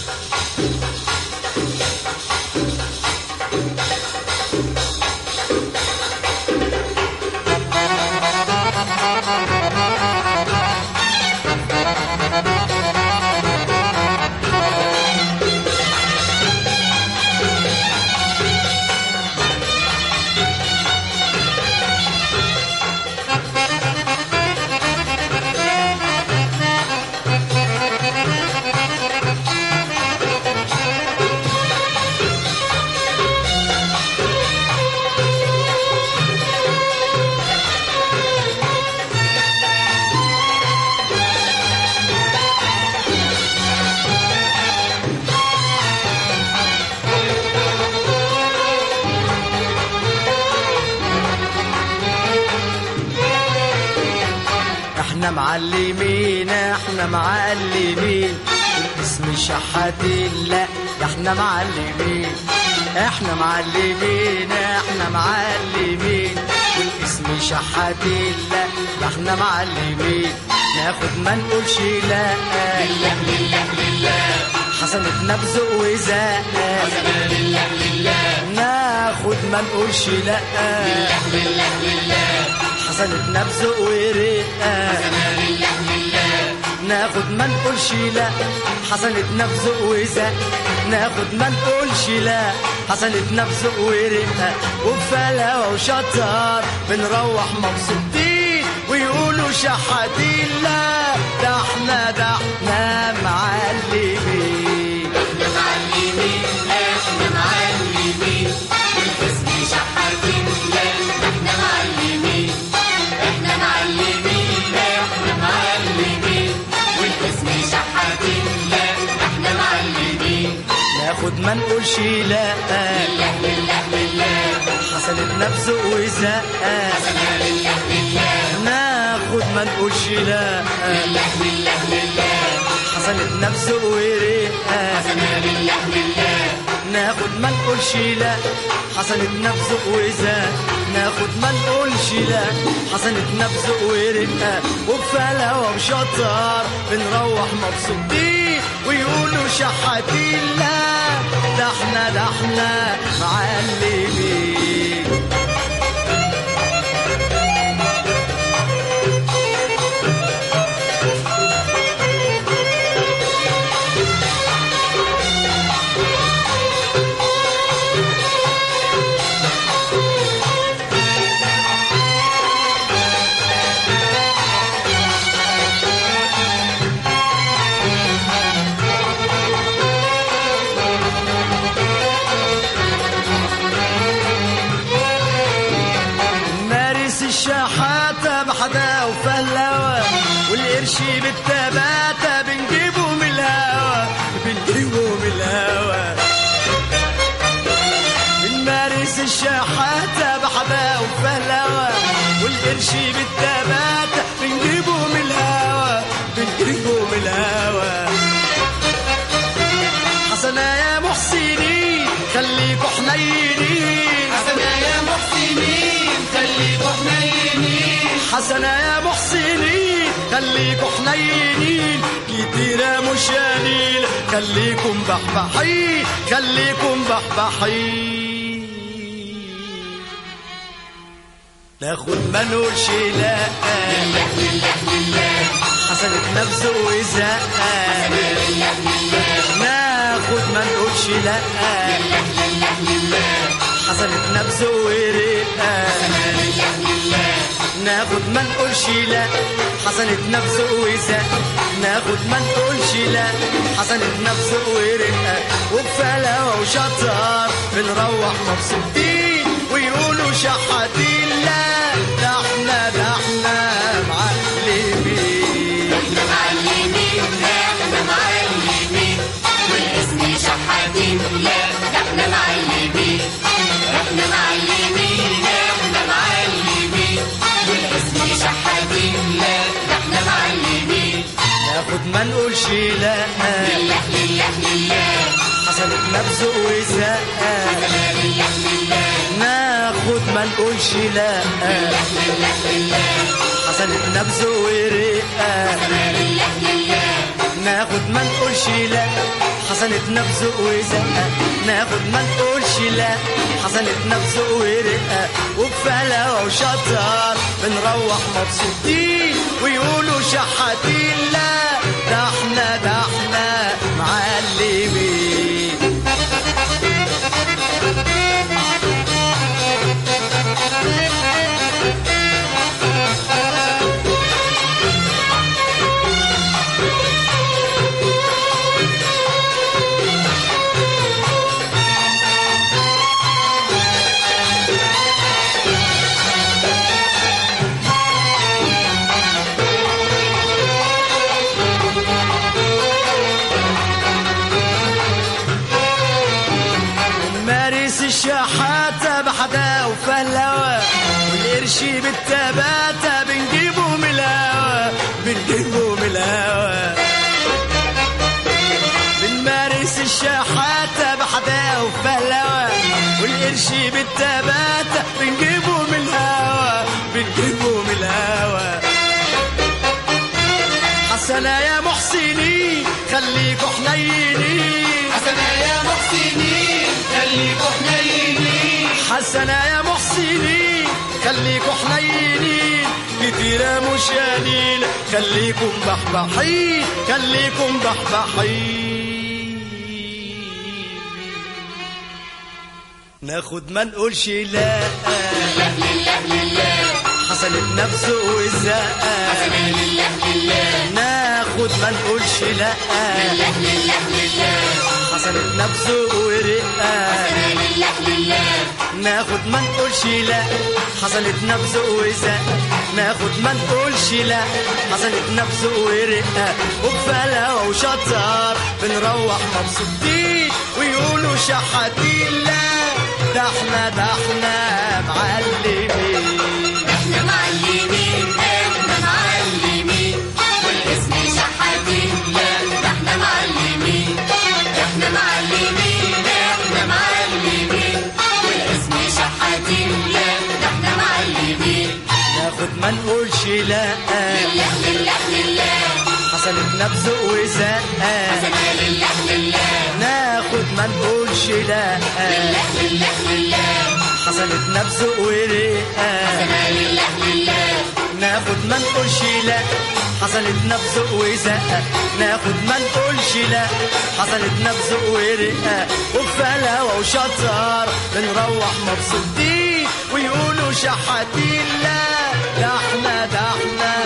احنا معلمين احنا معلمين الاسم شحاتين، لا ده احنا معلمين. احنا معلمين احنا معلمين والاسم شحاتين، لا ده احنا معلمين. ناخد ما نقولش لا، لله لله لله حسنتنا بذوق وزاق، حسنا لله لله ناخد ما نقولش لا، لله لله لله حسنتنا بذوق ورقة، حسنا لله لله ناخد ما نقولش لا، حسنتنا بذوق وزاق، ناخد ما نقولش لا، حسنتنا بذوق ورقة وبفلاوة وشطار بنروح مبسوطين ويقولوا شحاتين، لا ده احنا معلمين. احنا معلمين احنا معلمين والاسم شحاتين، لا احنا معلمين. احنا معلمين احنا معلمين والاسم شحاتين، لا احنا معلمين. ناخد ما نقولش لا، لله لله لله حسنتنا بذوق وزاق، حسنا لله لله ناخد ما نقولش لا، لله لله لله حسنتنا بذوق ورقة، حسنا لله لله ناخد ما نقولش لا، حسنتنا بذوق وزاق، ناخد ما نقولش لا، حسنتنا بذوق ورقة وبفلاوة وشطار بنروح مبسوطين ويقولوا شحاتين، لا ده احنا معلمين. الشحاتة بحدا وفهلوة والقرش بالتباتة بنجيبه من الهوا، بنجيبه من الهوا. بنمارس الشحاتة بحدا وفهلوة والقرش بالتباتة بنجيبه من الهوا، بنجيبه من الهوا. حسنا يا محسنين خليكوا حنينين، حسنا يا محسنين خليكوا حنينين، حسنا يا محسنين خليكوا حنينين، كتيرة مش قليل خليكم بحبحين، خليكم بحبحين. ناخد ما نقولش لا، لله لله لله حسنتنا بذوق وزاق، حسنا لله لله ناخد ما نقولش لا، لله لله لله حسنتنا بذوق ورقة، حسنا لله لله ناخد ما نقولش لا، حسنتنا بذوق وزاق، ناخد ما نقولش لا، حسنتنا بذوق ورقة وبفلاوة وشطار بنروح مبسوطين ويقولوا شحاتين، لا ده احنا معلمين. احنا معلمين احنا معلمين والاسم شحاتين، لا احنا معلمين. احنا معلمين احنا معلمين والاسم شحاتين، لا احنا معلمين. ناخد ما نقولش لا، لله لله لله حسنتنا بذوق وزاق، حسنا لله لله ناخد ما نقولش لا، لله لله لله حسنتنا بذوق ورقة، حسنا لله لله ناخد ما نقولش لا، حسنتنا بذوق وزقة ناخد ما نقولش لا، حسنتنا بذوق ورقة وبفلاوة وشطار بنروح مبسوطين ويقولوا شحاتين لا، ده احنا معلمين. الشحاتة بحدا وفهلوة والقرش بالتباتة بنجيبه من الهوا، بنجيبه من الهوا. بنمارس الشحاتة بحدا وفهلوة والقرش بالتباتة بنجيبه من الهوا، بنجيبه من الهوا. حسنا يا محسنين خليكوا حنينين، حسنا يا محسنين خليكوا حنينين، حسنا يا محسنين خليكوا حنينين، كتيرة مش قليل خليكوا مبحبحين، خليكوا مبحبحين. ناخد ما نقولش لا، لله لله لله، حسنتنا بذوق وزقة حسنا لله لله، ناخد ما نقولش لا، لله لله لله، حسنتنا بذوق ورقة حسنا لله لله، ناخد ما نقولش لا، حسنتنا بذوق وزقة ناخد ما نقولش لا، حسنتنا بذوق ورقة وبفلاوة وشطار بنروح مبسوطين ويقولوا شحاتين لا، ده احنا معلمين. احنا معلمين احنا معلمين والاسم شحاتين لا، ده احنا معلمين احنا معلمين احنا معلمين والاسم شحاتين لا، ده احنا معلمين. ناخد ما نقولش لا، لله لله لله، حسنتنا بذوق وزقة حسنا لله لله، ناخد ما نقولش لا، لله لله لله، حسنتنا بذوق ورقة حسنا لله لله، ناخد ما نقولش لا، حسنتنا بذوق وزقة ناخد ما نقولش لا، حسنتنا بذوق ورقة وبفلاوة وشطار بنروح مبسوطين ويقولوا شحاتين لا، ده احنا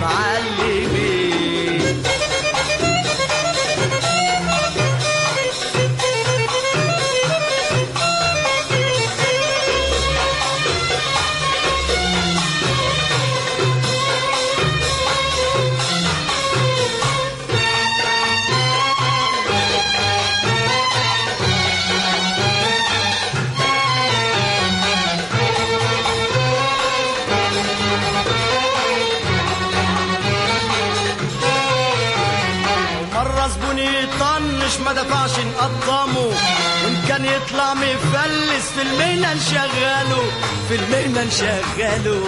معلمين. زبون يطنش ما دفعش نقطمه، وان كان يطلع مفلس في المهنة نشغله، في المهنة نشغله.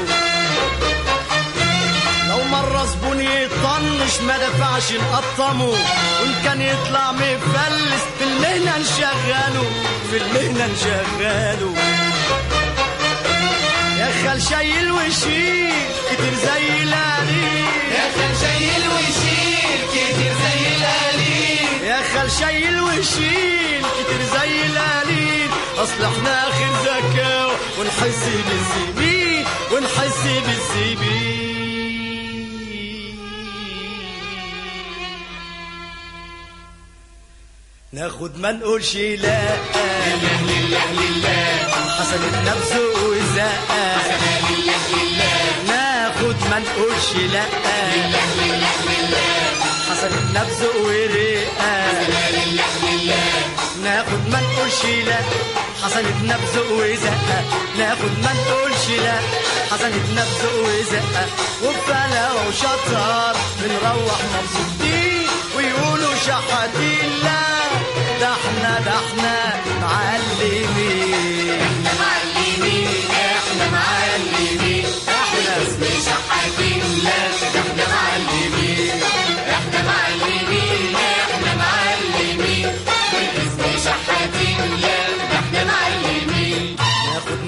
لو مرة زبون يطنش ما دفعش نقطمه، وان كان يطلع مفلس في المهنة نشغله، في المهنة نشغله. يا خال شايل وشيل كتير زي القليل، يا خال شايل وشيل كتير زي القليل، يا خال شايل وشيل كتير زي القليل. اصل احنا اخر زكاوة ونحس بالزميل، ونحس بالزميل. ناخد ما نقولش لا، لله لله لله، حسنتنا بذوق وزقة حسنا لله لله، ناخد ما نقولش لا، لله لله لله، حسنتنا بذوق ورقة حسنا لله لله، ناخد ما نقولش لا، حسنتنا بذوق وزقة ناخد ما نقولش لا، حسنتنا بذوق وزقة وبفلاوة وشطار بنروح مبسوطين ويقولوا شحاتين لا، ده احنا معلمين. احنا معلمين احنا معلمين، احنا اسم شحاتين لا، ده احنا معلمين احنا معلمين احنا معلمين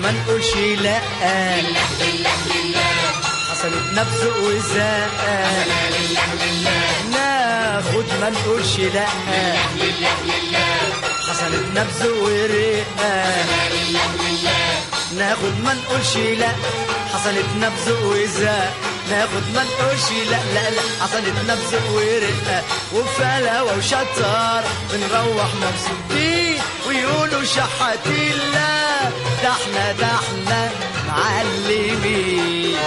ما نقولش لا، لله لله لله حصلت نبذ وزقة، لله لله ناخد ما نقولش لا، لله لله حصلت نبذ ورقة، لله لله ناخد ما نقولش لا، حصلت نبذ وزقة، ناخد ما نقولش لا لا لا، حصلت نبذ ورقة وفلاوة وشطار، بنروح مبسوطين ويقولوا شحاتين، لا ده احنا معلمين.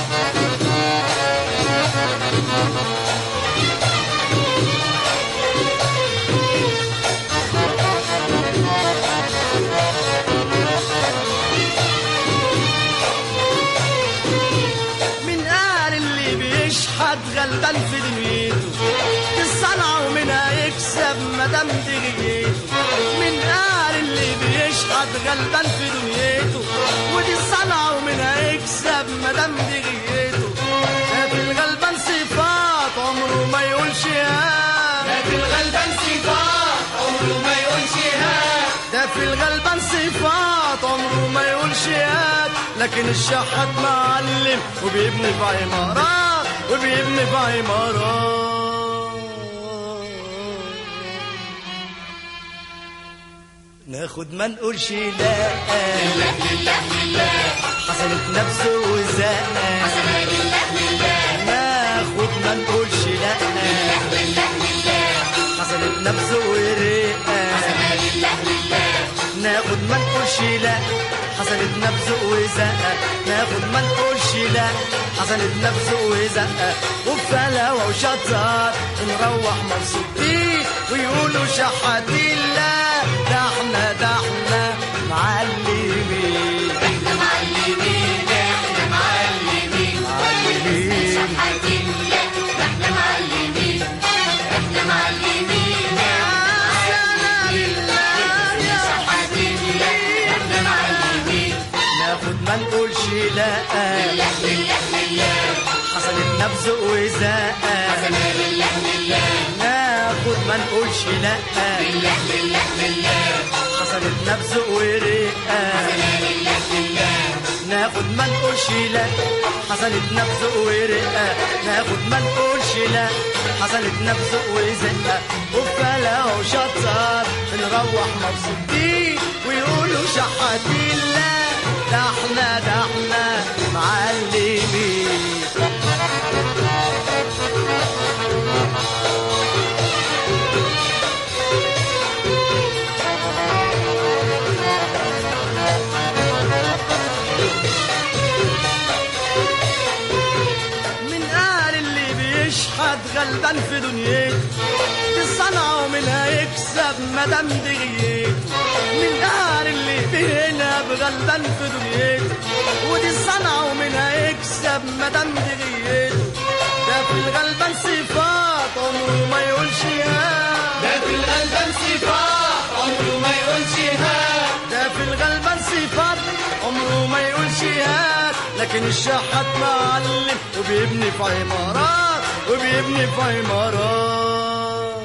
غلبان في دنيته الصنعة ومنها يكسب مدام دغيته، من قال اللي بيشحت غلبان في دنيته، ودي الصنعة ومنها يكسب مدام دغيته. ده في الغلبان صفات عمره ما يقولش ها، ده في الغلبان صفات عمره ما يقولش ها، ده في الغلبان صفات عمره ما يقولش ها، لكن الشحات معلم وبيبني في عمارات، وبيبني في عمارات. ناخد ما نقولش لا، لله لله لله حصلت نبذ وزقة، لله لله ناخد ما نقولش لا، لله لله حصلت نبذ ورقة، لله لله ناخد ما نقولش لا، حصلت نبذ وزقة، ناخد ما نقولش لا، حصلت نبذ وزقة وفلاوة وشطار، ونروح مبسوطين ويقولوا شحاتين، لا ده احنا معلمين. احنا معلمين احنا معلمين شحاتين، لا احنا معلمين احنا معلمين شحاتين، لا احنا معلمين ناخد ما نقولش لا، لله لله لله حصلت نبذ وزقة، لله لله ناخد ما نقولش لا، لله لله لله حصلت نبذ ورقة، لله لله ناخد ما نقولش لا، حصلت نبذ ورقة، ناخد ما نقولش لا، حصلت نبذ وزقة وفلاوة وشطار، بنروح مبسوطين ويقولوا شحاتين، لا ده احنا معلمين. غلبان في دنيته الصنعة ومنها يكسب مدام دغيته، من قال اللي بينا بغلبان في دنيته، ودي الصنعة ومنها يكسب مدام دغيته. ده في الغلبان صفات عمره ما يقولش ها، ده في الغلبان صفات عمره ما يقولش ها، ده في الغلبان صفات عمره ما يقولش ها، لكن الشحات معلم وبيبني في عمارات، وبيبني في عمارات.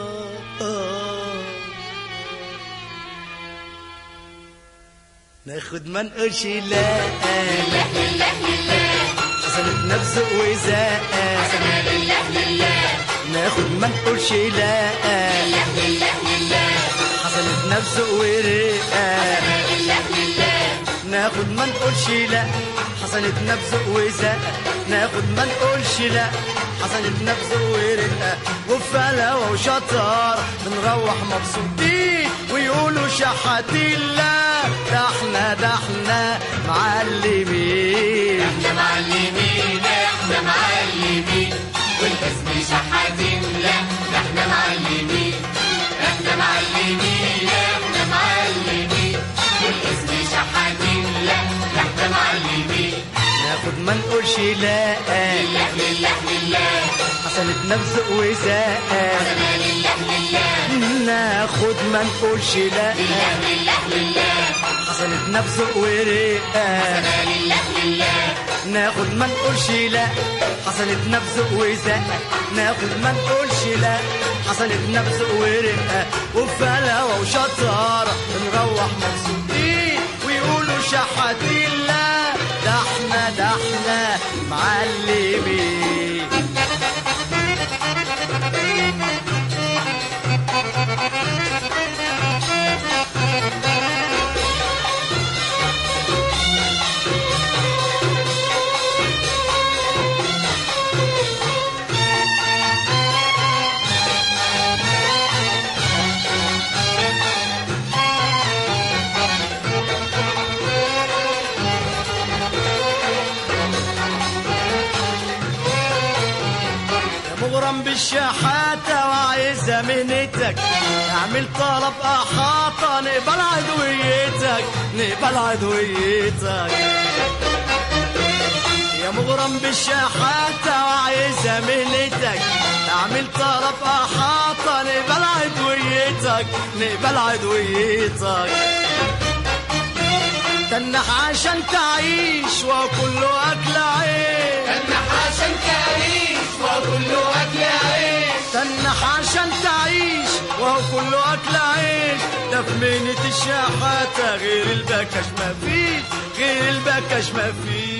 ناخد ما نقولش لا، لله لله لله حصلت نبذ وزقة، لله لله ناخد ما نقولش لا، لله لله لله حصلت نبذ ورقة، لله لله ناخد ما نقولش لا، حصلت نبذ وزقة، ناخد ما نقولش لا، حصلت نبذ ورقة وفلاوة وشطار، بنروح مبسوطين ويقولوا شحاتين، لا ده احنا معلمين. احنا معلمين احنا معلمين والاسم شحاتين، لا ده احنا معلمين احنا معلمين احنا معلمين والاسم شحاتين، لا ده احنا معلمين ناخد ما نقولش لا، لله لله لله حصلت نبذ وزقة، لله لله ناخد ما نقولش لا، لله لله لله حصلت نبذ ورقة، لله لله ناخد ما نقولش لا، حصلت نبذ وزقة، ناخد ما نقولش لا، حصلت نبذ ورقة وفلاوة وشطارة، بنروح مبسوطين ويقولوا شحاتين لا ده احنا معلمين. مغرم بالشحاتة وعايزة منتك، اعمل طلب احاطة نقبل عدويتك. يا مغرم بالشحاتة وعايزة منتك، اعمل طلب احاطة نقبل عدويتك. تنح عشان تعيش وكله اكل عيش، تنح عشان تعيش وكله أكل عيش، تنح عشان تعيش وهو كله اكل عيش. ده في مهنة الشحاتة غير البكش مفيش.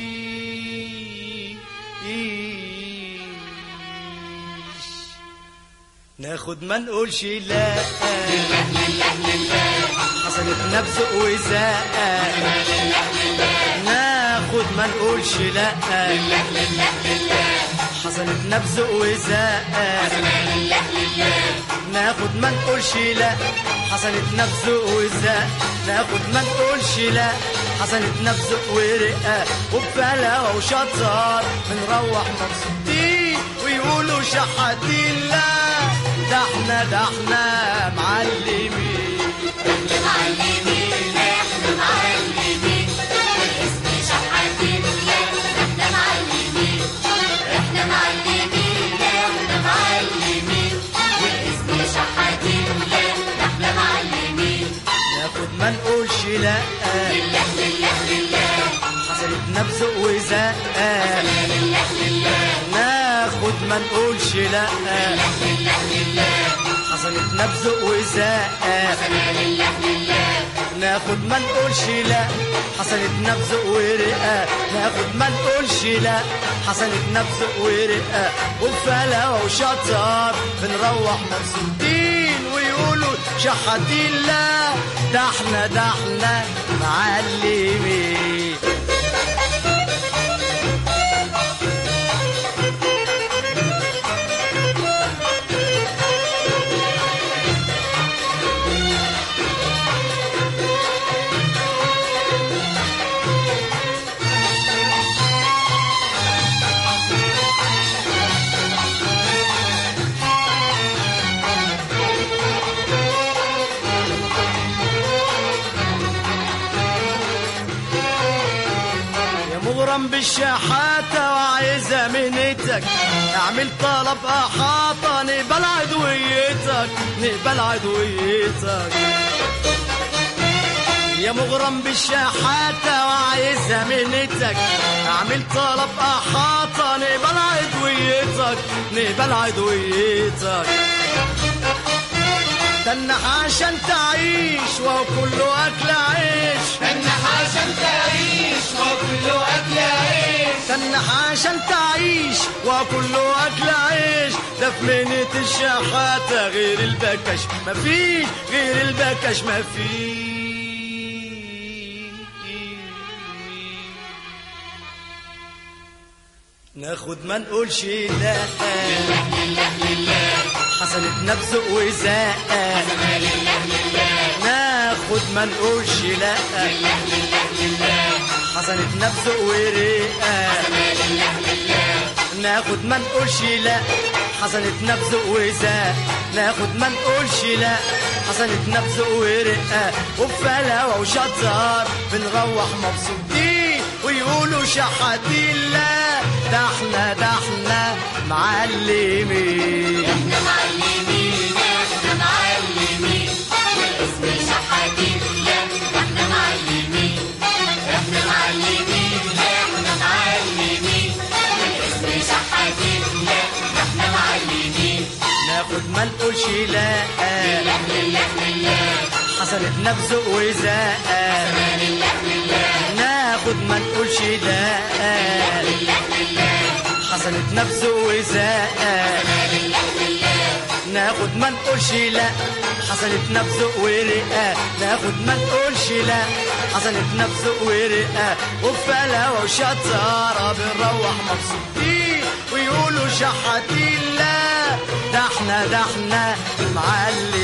ناخد ما نقولش لا، حسنة نبزق وزاق. ناخد ما نقولش لا، حسنة نبزق وزاق. ناخد ما نقولش لا، حسنة نبزق وزاق. ناخد ما نقولش لا، حسنة نبزق ورقة وبفلاوة وشطار. بنروح مبسوطين ويقولوا شحاتين لا ده احنا معلمين. احنا معلمين والاسم شحاتين لا احنا معلمين. احنا معلمين والاسم شحاتين لا احنا معلمين. ناخد ما نقولش لا، لله حسنة نبزق وزاق. ناخد ما نقولش لا، حسنة نبزق وزاق. ناخد ما نقولش لا، حسنة نبزق ورقة. ناخد ما نقولش لا، حسنة نبزق ورقة وبفلاوة وشطار. بنروح مبسوطين ويقولوا شحاتين لا ده احنا معلمين. مغرم بالشحاتة وعايزة منتك، اعمل طلب احاطة نقبل عدويتك. يا مغرم بالشحاتة وعايزة منتك، اعمل طلب احاطة نقبل عدويتك. تنح عشان تعيش وهو كله اكل عيش، تنح عشان تعيش وكله أكل عيش، تنح عشان تعيش وكله اكل عيش. ده في مهنة الشحاتة غير البكش مفيش. ناخد ما نقولش لا، حسنة نبزق وزاق. ناخد ما نقولش لا، حسنة نبزق ورقة. ناخد ما نقولش لا، حسنة نبزق وزاق. ناخد ما نقولش لا، حسنة نبزق ورقة وبفلاوة وشطار. بنروح مبسوطين ويقولوا شحاتين لا ده احنا معلمين. احنا معلمين والاسم شحاتين لا احنا معلمين. احنا معلمين والاسم شحاتين لا احنا معلمين. ناخد ما نقولش لا، لله حسنة نبزق وزاق. لله ناخد ما نقولش لا، حسنت نفسه وزاق، ناخد ما نقولش لا، حسنت نفسه ورقة، ناخد ما نقولش لا، حسنت نفسه ورقة، وفلاوة وشطارة بنروح مبسوطين ويقولوا شحاتين لا، ده احنا معلمين.